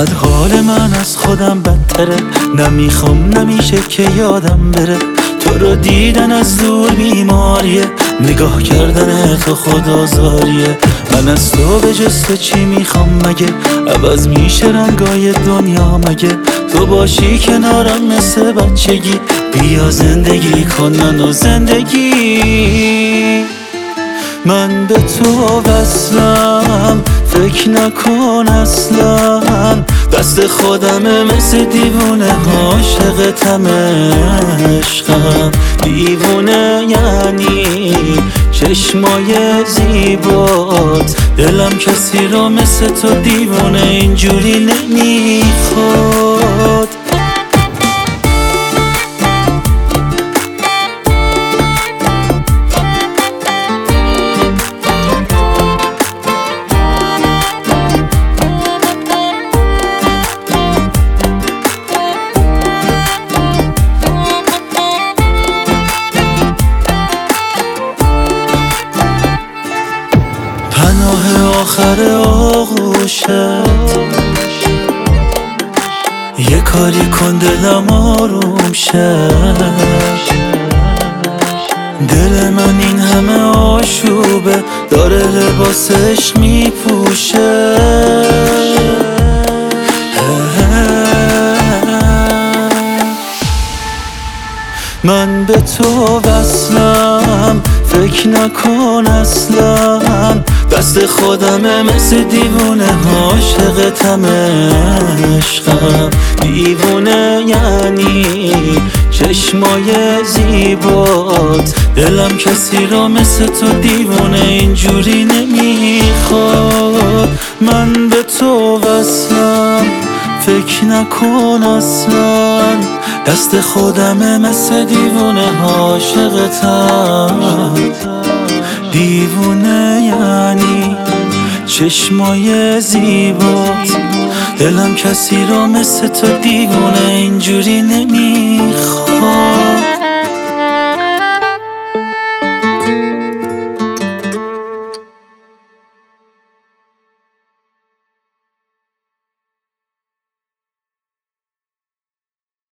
فقط حال من از خودم بدتره، نمیخوام نمیشه که یادم بره. تو رو دیدن از دور بیماریه، نگاه کردن تو خدازاریه. من از تو به جز تو چی میخوام مگه؟ عوض میشه رنگای دنیا مگه؟ تو باشی کنارم مثل بچگی، بیا زندگی کن منو زندگی. من به تو وصلم، فکر نکن اصلا دست خودمه مثل دیوونه، عاشقتم عشقم. دیوونه یعنی چشمای زیبات، دلم کسی رو مثل تو دیوونه اینجوری نمیخواد. پناه آخر آغوشت، یه کاری کن دلم آروم شه. دل من این همه آشوبه، داره لباسش میپوشه. من به تو وصلم، فکر نکن اصلا دست خودمه مثل دیوونه، عاشقتم عشقم. دیوونه یعنی چشمای زیبات، دلم کسی رو مثل تو دیوونه اینجوری نمیخواد. من به تو وصلم، فکر نکن اصلا دست خودمه مثل دیوونه، عاشقتم. دیوونه یعنی چشمای زیبات، دلم کسی رو مثل تو دیوونه اینجوری نمی